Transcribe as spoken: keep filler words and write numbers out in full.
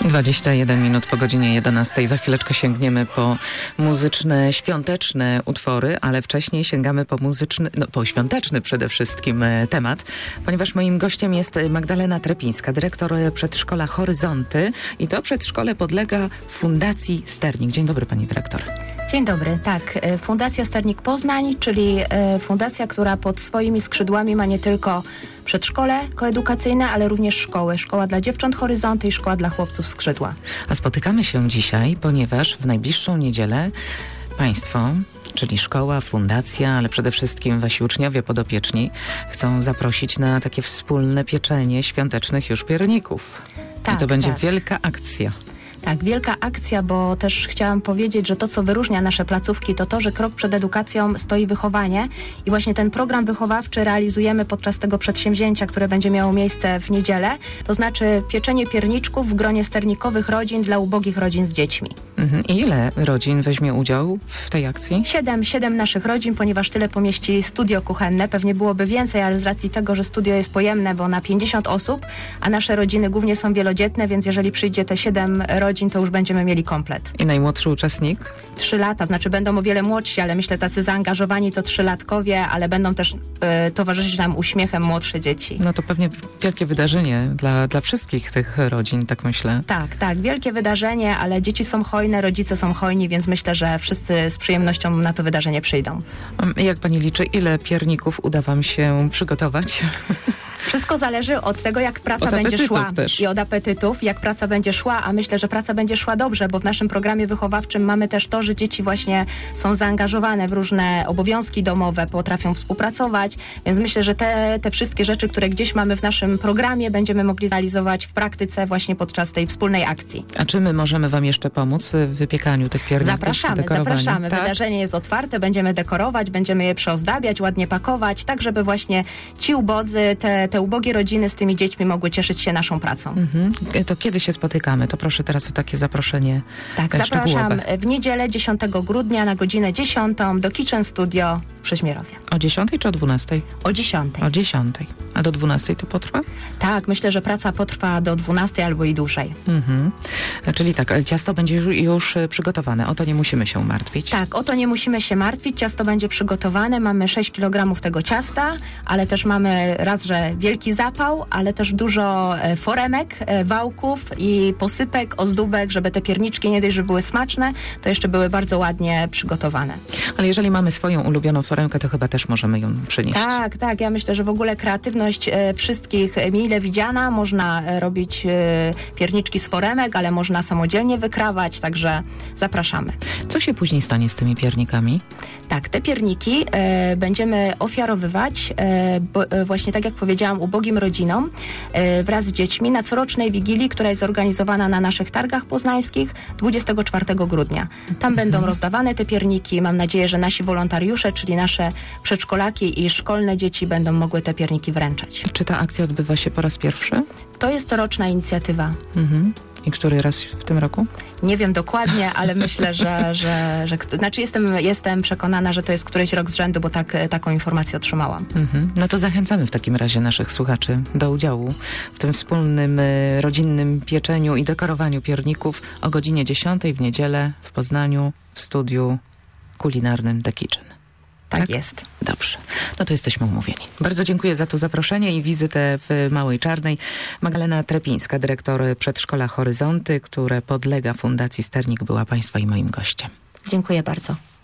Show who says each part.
Speaker 1: dwadzieścia jeden minut po godzinie jedenastej. Za chwileczkę sięgniemy po muzyczne, świąteczne utwory, ale wcześniej sięgamy po muzyczny, no po świąteczny przede wszystkim e, temat, ponieważ moim gościem jest Magdalena Trepińska, dyrektor przedszkola Horyzonty i to przedszkole podlega Fundacji Sternik. Dzień dobry, pani dyrektor.
Speaker 2: Dzień dobry, tak. Fundacja Sternik Poznań, czyli fundacja, która pod swoimi skrzydłami ma nie tylko przedszkole koedukacyjne, ale również szkoły. Szkoła dla dziewcząt Horyzonty i szkoła dla chłopców Skrzydła.
Speaker 1: A spotykamy się dzisiaj, ponieważ w najbliższą niedzielę państwo, czyli szkoła, fundacja, ale przede wszystkim wasi uczniowie podopieczni chcą zaprosić na takie wspólne pieczenie świątecznych już pierników.
Speaker 2: Tak,
Speaker 1: I to będzie
Speaker 2: tak.
Speaker 1: wielka akcja.
Speaker 2: Tak, wielka akcja, bo też chciałam powiedzieć, że to, co wyróżnia nasze placówki, to to, że krok przed edukacją stoi wychowanie i właśnie ten program wychowawczy realizujemy podczas tego przedsięwzięcia, które będzie miało miejsce w niedzielę, to znaczy pieczenie pierniczków w gronie sternikowych rodzin dla ubogich rodzin z dziećmi.
Speaker 1: Mhm. I ile rodzin weźmie udział w tej akcji?
Speaker 2: Siedem, siedem naszych rodzin, ponieważ tyle pomieści studio kuchenne. Pewnie byłoby więcej, ale z racji tego, że studio jest pojemne, bo na pięćdziesiąt osób, a nasze rodziny głównie są wielodzietne, więc jeżeli przyjdzie te siedem rodzin, to już będziemy mieli komplet.
Speaker 1: I najmłodszy uczestnik?
Speaker 2: Trzy lata, znaczy będą o wiele młodsi, ale myślę tacy zaangażowani to trzylatkowie, ale będą też y, towarzyszyć nam uśmiechem młodsze dzieci.
Speaker 1: No to pewnie wielkie wydarzenie dla, dla wszystkich tych rodzin, tak myślę.
Speaker 2: Tak, tak, wielkie wydarzenie, ale dzieci są hojne, rodzice są hojni, więc myślę, że wszyscy z przyjemnością na to wydarzenie przyjdą.
Speaker 1: Jak pani liczy, ile pierników uda wam się przygotować?
Speaker 2: Wszystko zależy od tego, jak praca
Speaker 1: od
Speaker 2: będzie szła
Speaker 1: też.
Speaker 2: i od apetytów, jak praca będzie szła, a myślę, że praca będzie szła dobrze, bo w naszym programie wychowawczym mamy też to, że dzieci właśnie są zaangażowane w różne obowiązki domowe, potrafią współpracować, więc myślę, że te, te wszystkie rzeczy, które gdzieś mamy w naszym programie, będziemy mogli zrealizować w praktyce właśnie podczas tej wspólnej akcji.
Speaker 1: A czy my możemy wam jeszcze pomóc w wypiekaniu tych pierników?
Speaker 2: Zapraszamy, zapraszamy.
Speaker 1: Tak?
Speaker 2: Wydarzenie jest otwarte, będziemy dekorować, będziemy je przeozdabiać, ładnie pakować, tak żeby właśnie ci ubodzy, te te ubogie rodziny z tymi dziećmi mogły cieszyć się naszą pracą.
Speaker 1: Mhm. To kiedy się spotykamy? To proszę teraz o takie zaproszenie
Speaker 2: Tak,
Speaker 1: e,
Speaker 2: zapraszam
Speaker 1: szczegółowe.
Speaker 2: w niedzielę dziesiątego grudnia na godzinę dziesiątą do Kitchen Studio w Przeźmierowie.
Speaker 1: O dziesiątej czy o dwunastej?
Speaker 2: O dziesiątej.
Speaker 1: O dziesiątej. A do dwunastej to potrwa?
Speaker 2: Tak, myślę, że praca potrwa do dwunastej albo i dłużej.
Speaker 1: Mhm. Czyli tak, ciasto będzie już, już przygotowane. O to nie musimy się martwić.
Speaker 2: Tak, o to nie musimy się martwić. Ciasto będzie przygotowane. Mamy sześć kilogramów tego ciasta, ale też mamy raz, że wielki zapał, ale też dużo e, foremek, e, wałków i posypek, ozdóbek, żeby te pierniczki nie dość, że były smaczne, to jeszcze były bardzo ładnie przygotowane.
Speaker 1: Ale jeżeli mamy swoją ulubioną foremkę, to chyba też możemy ją przynieść.
Speaker 2: Tak, tak. Ja myślę, że w ogóle kreatywność e, wszystkich e, mile widziana. Można e, robić e, pierniczki z foremek, ale można samodzielnie wykrawać, także zapraszamy.
Speaker 1: Co się później stanie z tymi piernikami?
Speaker 2: Tak, te pierniki e, będziemy ofiarowywać e, bo, e, właśnie tak jak powiedziałam ubogim rodzinom e, wraz z dziećmi na corocznej wigilii, która jest zorganizowana na naszych targach poznańskich dwudziestego czwartego grudnia. Tam będą rozdawane te pierniki. Mam nadzieję, że nasi wolontariusze, czyli nasze przedszkolaki i szkolne dzieci będą mogły te pierniki wręczać.
Speaker 1: Czy ta akcja odbywa się po raz pierwszy?
Speaker 2: To jest coroczna inicjatywa.
Speaker 1: Mhm. I który raz w tym roku?
Speaker 2: Nie wiem dokładnie, ale myślę, że, że, że znaczy jestem, jestem przekonana, że to jest któryś rok z rzędu, bo tak, taką informację otrzymałam.
Speaker 1: Mhm. No to zachęcamy w takim razie naszych słuchaczy do udziału w tym wspólnym y, rodzinnym pieczeniu i dekorowaniu pierników o godzinie dziesiątej w niedzielę w Poznaniu w studiu kulinarnym The Kitchen.
Speaker 2: Tak,
Speaker 1: Tak
Speaker 2: jest.
Speaker 1: Dobrze. No to jesteśmy umówieni. Bardzo dziękuję za to zaproszenie i wizytę w Małej Czarnej. Magdalena Trepińska, dyrektor przedszkola Horyzonty, które podlega Fundacji Sternik, była państwa i moim gościem.
Speaker 2: Dziękuję bardzo.